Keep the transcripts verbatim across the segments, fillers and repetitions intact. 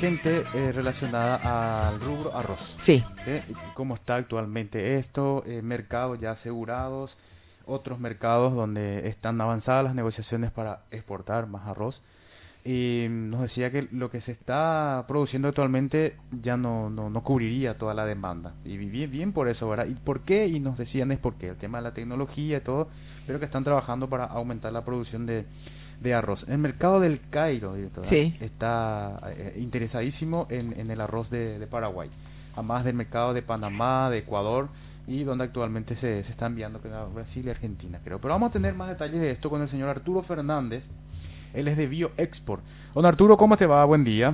gente eh, relacionada al rubro arroz. Sí. ¿Eh? ¿Cómo está actualmente esto? Eh, mercados ya asegurados, otros mercados donde están avanzadas las negociaciones para exportar más arroz. Y nos decía que lo que se está produciendo actualmente ya no, no, no cubriría toda la demanda. Y bien, bien por eso, ¿verdad? ¿Y por qué? Y nos decían es porque el tema de la tecnología y todo, pero que están trabajando para aumentar la producción de, de arroz. El mercado del Cairo, director, Sí. está eh, interesadísimo en, en el arroz de, de Paraguay, además del mercado de Panamá, de Ecuador, y donde actualmente se, se está enviando a Brasil y Argentina, creo. Pero vamos a tener más detalles de esto con el señor Arturo Fernández. Él es de BioExport. Don Arturo, ¿cómo te va? Buen día.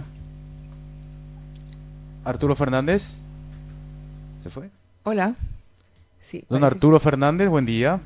Arturo Fernández. ¿Se fue? Hola. Sí, Don parece... Arturo Fernández, buen día.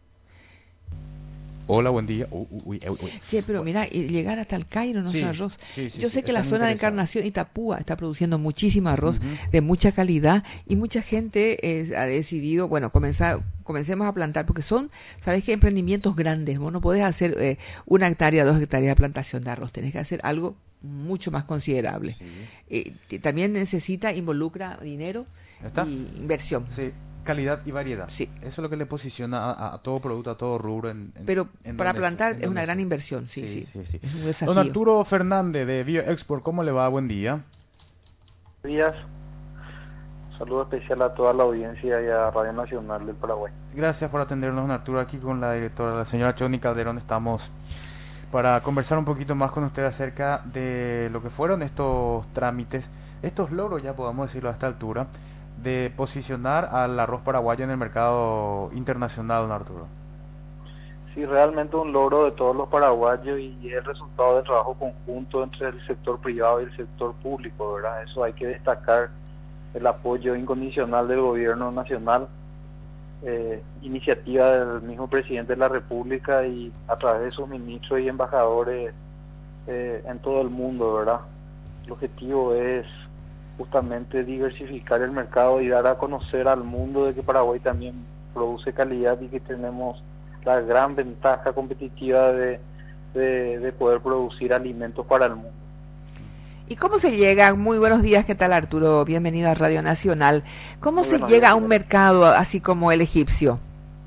Hola, buen día. Uy, uy, uy, uy. Sí, pero mira, y llegar hasta el Cairo no Sí, es arroz. sí, sí, Yo sí, sé que la están zona de interesados. Encarnación, Itapúa, está produciendo muchísimo arroz Ujú. de mucha calidad y mucha gente eh, ha decidido, bueno, comenzar, comencemos a plantar, porque son, ¿sabes qué? Emprendimientos grandes. Vos no podés hacer eh, una hectárea, dos hectáreas de plantación de arroz. Tenés que hacer algo mucho más considerable. Sí. Eh, que también necesita, involucra dinero ¿Está? y inversión. Sí, calidad y variedad. Sí. Eso es lo que le posiciona a, a todo producto, a todo rubro. En, en, Pero en para donde- plantar en es donde una gran sea. inversión, sí, Sí, sí. sí, sí. Es un desafío. Don Arturo Fernández de BioExport, ¿cómo le va? Buen día. Días. Saludo especial a toda la audiencia y a Radio Nacional del Paraguay. Gracias por atendernos, don Arturo. Aquí con la directora, la señora Choni Calderón, estamos para conversar un poquito más con usted acerca de lo que fueron estos trámites, estos logros, ya podamos decirlo a esta altura, de posicionar al arroz paraguayo en el mercado internacional, don Arturo. Sí, realmente un logro de todos los paraguayos y el resultado del trabajo conjunto entre el sector privado y el sector público, ¿verdad? Eso hay que destacar, el apoyo incondicional del gobierno nacional, eh, iniciativa del mismo presidente de la República y a través de sus ministros y embajadores eh, en todo el mundo, ¿verdad? El objetivo es justamente diversificar el mercado y dar a conocer al mundo de que Paraguay también produce calidad y que tenemos la gran ventaja competitiva de, de, de poder producir alimentos para el mundo. ¿Y cómo se llega? Muy buenos días, ¿qué tal, Arturo? Bienvenido a Radio Nacional. ¿Cómo Muy se buenos llega días, a un mercado así como el egipcio?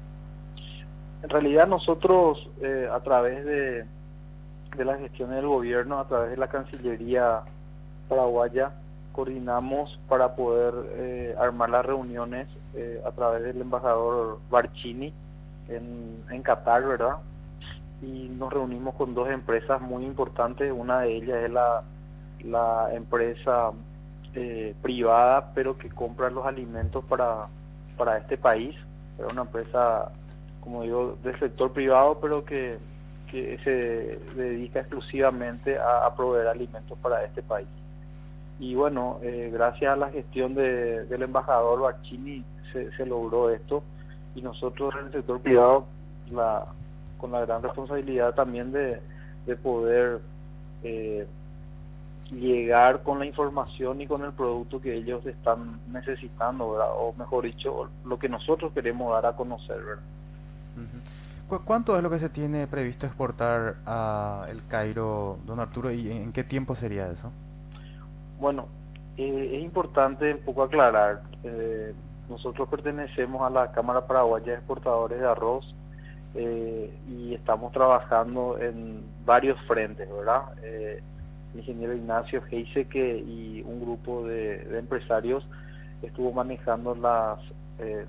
En realidad nosotros eh, a través de, de la gestión del gobierno, a través de la Cancillería paraguaya, coordinamos para poder eh, armar las reuniones eh, a través del embajador Barcini en, en Qatar, ¿verdad? Y nos reunimos con dos empresas muy importantes. Una de ellas es la, la empresa eh, privada, pero que compra los alimentos para, para este país. Es una empresa, como digo, del sector privado, pero que, que se dedica exclusivamente a, a proveer alimentos para este país. Y bueno, eh, gracias a la gestión de, del embajador Barcini se, se logró esto, y nosotros en el sector privado la, con la gran responsabilidad también de, de poder eh, llegar con la información y con el producto que ellos están necesitando, ¿verdad? O mejor dicho, lo que nosotros queremos dar a conocer, ¿verdad? Uh-huh. ¿Cu ¿Cuánto es lo que se tiene previsto exportar a el Cairo, don Arturo, y en qué tiempo sería eso? Bueno, eh, es importante un poco aclarar, eh, nosotros pertenecemos a la Cámara Paraguaya de Exportadores de Arroz eh, y estamos trabajando en varios frentes, ¿verdad? Eh, el ingeniero Ignacio Heiseque y un grupo de, de empresarios estuvo manejando las eh,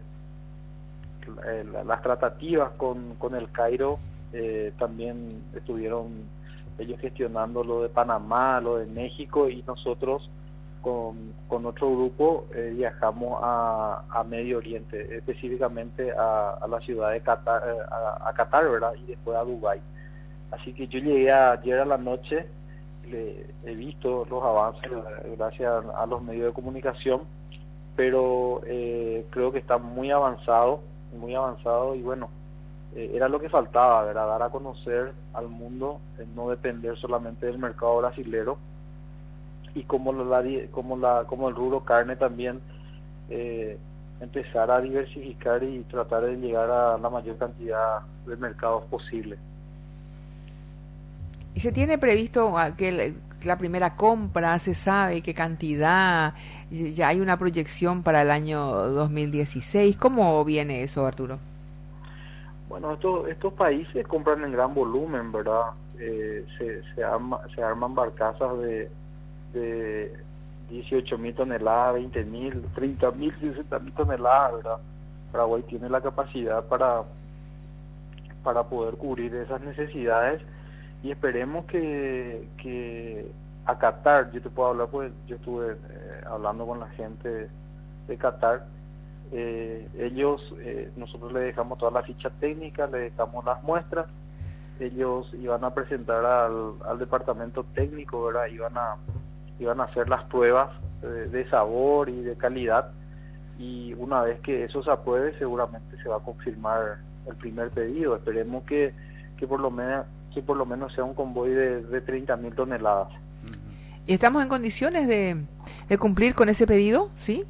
las tratativas con, con el Cairo, eh, también estuvieron ellos gestionando lo de Panamá, lo de México, y nosotros con, con otro grupo eh, viajamos a, a Medio Oriente, específicamente a, a la ciudad de Qatar, eh, a, a Qatar, ¿verdad? Y después a Dubái. Así que yo llegué a, ayer a la noche, le, he visto los avances gracias a, a los medios de comunicación, pero eh, creo que está muy avanzado, muy avanzado y bueno, Eh, era lo que faltaba, ¿verdad? Dar a conocer al mundo, eh, no depender solamente del mercado brasilero, y como la, como la como el rubro carne también eh, empezar a diversificar y tratar de llegar a la mayor cantidad de mercados posible. ¿Y se tiene previsto que la primera compra, se sabe qué cantidad, ya hay una proyección para el año dos mil dieciséis. ¿Cómo viene eso, Arturo? Bueno, estos estos países compran en gran volumen, ¿verdad? Eh, se se, arma, se arman barcazas de de dieciocho mil toneladas, veinte mil, treinta mil, sesenta mil toneladas, ¿verdad? Paraguay tiene la capacidad para para poder cubrir esas necesidades y esperemos que que a Qatar, yo te puedo hablar pues yo estuve eh, hablando con la gente de Qatar. Eh, ellos, eh, nosotros le dejamos toda la ficha técnica, le dejamos las muestras, ellos iban a presentar al, al departamento técnico, ¿verdad? Iban a, iban a hacer las pruebas de, de sabor y de calidad, y una vez que eso se apruebe seguramente se va a confirmar el primer pedido. Esperemos que, que por lo menos que por lo menos sea un convoy de, de treinta mil toneladas. ¿Y estamos en condiciones de, de cumplir con ese pedido? ¿Sí?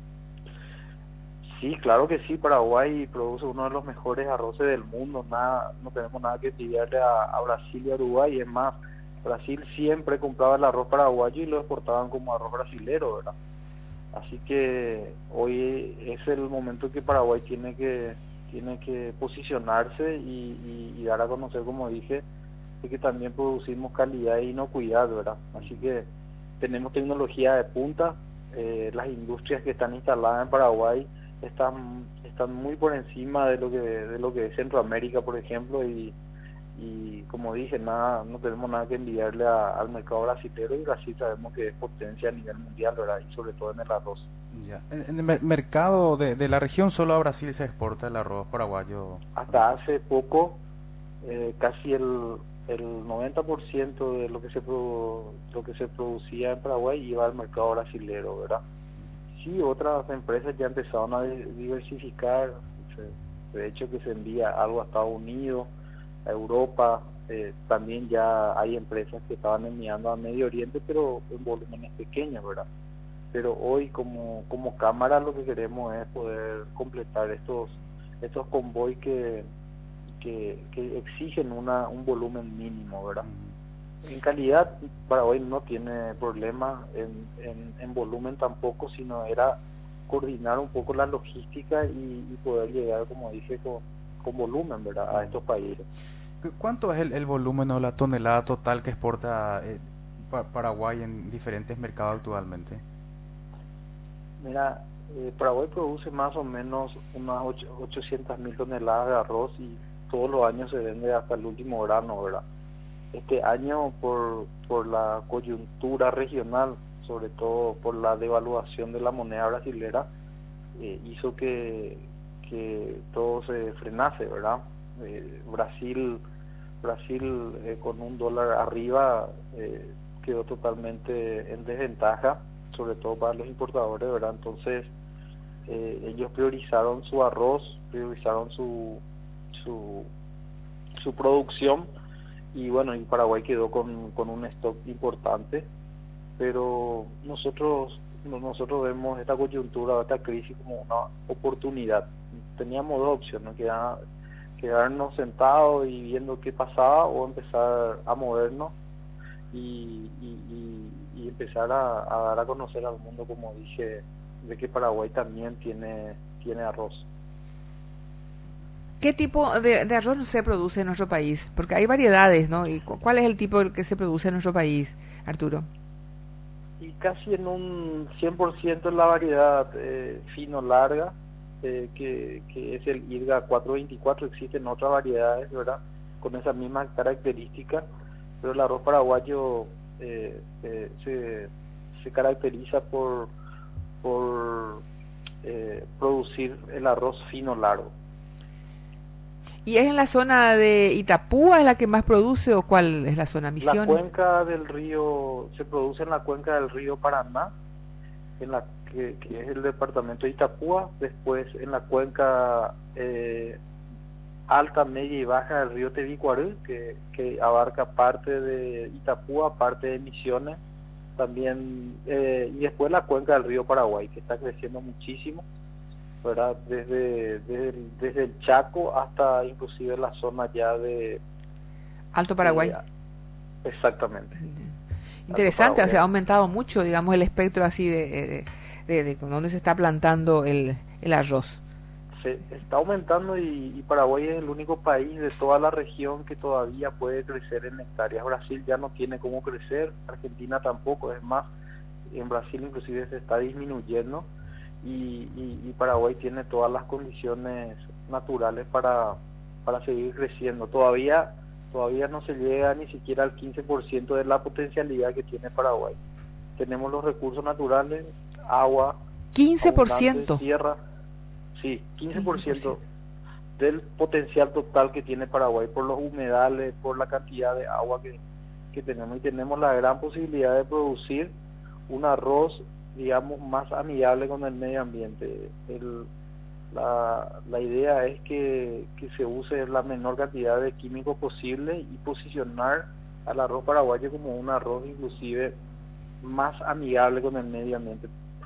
Sí, claro que sí. Paraguay produce uno de los mejores arroces del mundo. Nada, no tenemos nada que envidiarle a, a Brasil y a Uruguay. Es más, Brasil siempre compraba el arroz paraguayo y lo exportaban como arroz brasilero, ¿verdad? Así que hoy es el momento que Paraguay tiene que tiene que posicionarse y, y, y dar a conocer, como dije, de que también producimos calidad e inocuidad, ¿verdad? Así que tenemos tecnología de punta. Eh, las industrias que están instaladas en Paraguay están están muy por encima de lo que de lo que es Centroamérica, por ejemplo, y y como dije, nada no tenemos nada que enviarle a, al mercado brasilero, y Brasil sabemos que es potencia a nivel mundial, ¿verdad? Y sobre todo en el arroz. Ya. En, en el mer mercado de, de la región solo a Brasil se exporta el arroz paraguayo. Hasta hace poco eh, casi el el noventa por ciento de lo que se produ lo que se producía en Paraguay iba al mercado brasilero, ¿verdad? Sí, otras empresas ya empezaron a diversificar, de hecho que se envía algo a Estados Unidos, a Europa, eh, también ya hay empresas que estaban enviando a Medio Oriente, pero en volúmenes pequeños, ¿verdad? Pero hoy como como cámara lo que queremos es poder completar estos estos convoy que, que que exigen una un volumen mínimo, ¿verdad? En calidad Paraguay no tiene problema, en, en, en volumen tampoco, sino era coordinar un poco la logística y, y poder llegar, como dije, con, con volumen, ¿verdad?, a estos países. ¿Cuánto es el, el volumen o la tonelada total que exporta eh, pa Paraguay en diferentes mercados actualmente? Mira, eh, Paraguay produce más o menos unas ochocientas mil toneladas de arroz y todos los años se vende hasta el último grano, ¿verdad? Este año, por por la coyuntura regional, sobre todo por la devaluación de la moneda brasilera, eh, hizo que que todo se frenase, ¿verdad? Eh, Brasil Brasil eh, con un dólar arriba eh, quedó totalmente en desventaja, sobre todo para los importadores, ¿verdad? Entonces eh, ellos priorizaron su arroz, priorizaron su su su producción, y bueno, y Paraguay quedó con, con un stock importante, pero nosotros nosotros vemos esta coyuntura, esta crisis como una oportunidad. Teníamos dos opciones, ¿no? Quedar, quedarnos sentados y viendo qué pasaba, o empezar a movernos y, y, y, y empezar a, a dar a conocer al mundo, como dije, de que Paraguay también tiene tiene arroz. ¿Qué tipo de, de arroz se produce en nuestro país? Porque hay variedades, ¿no? ¿Y cuál es el tipo que se produce en nuestro país, Arturo? Y casi en un cien por ciento es la variedad eh, fino larga, eh, que, que es el IRGA cuatrocientos veinticuatro. Existen otras variedades, ¿verdad?, con esa misma característica, pero el arroz paraguayo eh, eh, se, se caracteriza por, por eh, producir el arroz fino largo. ¿Y es en la zona de Itapúa es la que más produce, o cuál es la zona? Misiones. La cuenca del río, se produce en la cuenca del río Paraná, en la que, que es el departamento de Itapúa, después en la cuenca eh, alta, media y baja del río Tebicuarú, que, que abarca parte de Itapúa, parte de Misiones, también, eh, y después la cuenca del río Paraguay, que está creciendo muchísimo, ¿verdad? Desde, desde, el, desde el Chaco hasta inclusive la zona ya de Alto Paraguay. Eh, exactamente. Interesante, o sea, ha aumentado mucho, digamos, el espectro así de, de, de, de, de donde se está plantando el, el arroz. Se está aumentando y, y Paraguay es el único país de toda la región que todavía puede crecer en hectáreas. Brasil ya no tiene cómo crecer, Argentina tampoco, es más, en Brasil inclusive se está disminuyendo y, y, y Paraguay tiene todas las condiciones naturales para, para seguir creciendo. Todavía todavía no se llega ni siquiera al quince por ciento de la potencialidad que tiene Paraguay. Tenemos los recursos naturales, agua, quince por ciento, tierra, sí, quince por ciento del potencial total que tiene Paraguay por los humedales, por la cantidad de agua que, que tenemos, y tenemos la gran posibilidad de producir un arroz, digamos, más amigable con el medio ambiente. El, la, la idea es que, que se use la menor cantidad de químicos posible y posicionar al arroz paraguayo como un arroz inclusive más amigable con el medio ambiente,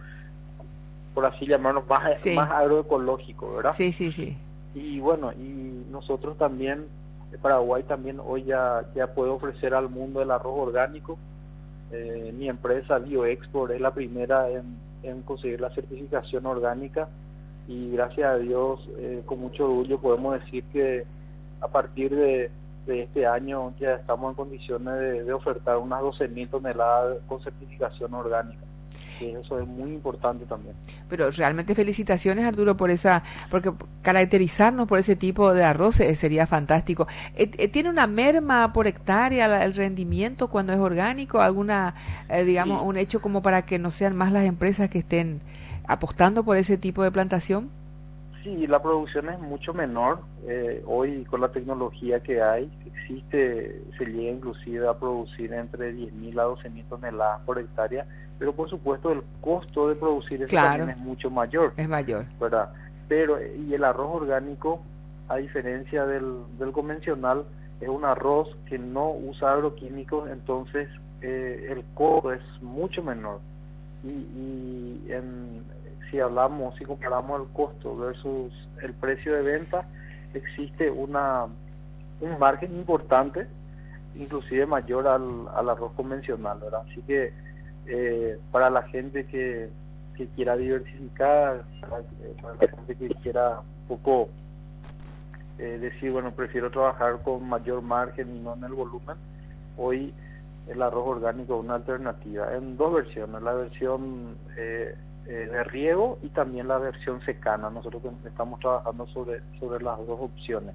por así llamarlo, más, sí. más agroecológico, ¿verdad? Sí, sí, sí. Y bueno, y nosotros también, Paraguay también hoy ya, ya puede ofrecer al mundo el arroz orgánico. Eh, mi empresa BioExport es la primera en, en conseguir la certificación orgánica y gracias a Dios, eh, con mucho orgullo podemos decir que a partir de, de este año ya estamos en condiciones de, de ofertar unas doce mil toneladas con certificación orgánica. Y eso es muy importante también. Pero realmente felicitaciones, Arturo, por esa, porque caracterizarnos por ese tipo de arroz eh, sería fantástico. Eh, eh, ¿Tiene una merma por hectárea el rendimiento cuando es orgánico? ¿Alguna, eh, digamos, sí. un hecho como para que no sean más las empresas que estén apostando por ese tipo de plantación? Sí, la producción es mucho menor. Eh, hoy con la tecnología que hay, existe, se llega inclusive a producir entre diez mil a doce mil toneladas por hectárea, pero por supuesto el costo de producir eso claro, también es mucho mayor. Es mayor. ¿Verdad? Pero, y el arroz orgánico, a diferencia del, del convencional, es un arroz que no usa agroquímicos, entonces eh, el costo es mucho menor. Y, y en, si hablamos, si comparamos el costo versus el precio de venta, existe una un margen importante, inclusive mayor al, al arroz convencional, ¿verdad? Así que eh, para la gente que, que quiera diversificar, para, para la gente que quiera un poco eh, decir, bueno, prefiero trabajar con mayor margen y no en el volumen, hoy el arroz orgánico es una alternativa en dos versiones, la versión eh, eh, de riego y también la versión secana. Nosotros estamos trabajando sobre sobre las dos opciones.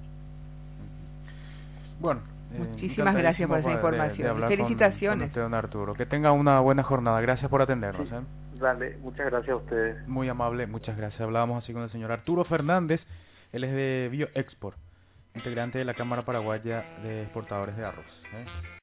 Bueno, eh, muchísimas gracias por esa información. De, de Felicitaciones. Con, con usted, don Arturo. Que tenga una buena jornada. Gracias por atendernos. Sí, ¿eh? Dale, muchas gracias a ustedes. Muy amable, muchas gracias. Hablábamos así con el señor Arturo Fernández. Él es de BioExport, integrante de la Cámara Paraguaya de Exportadores de Arroz. ¿eh?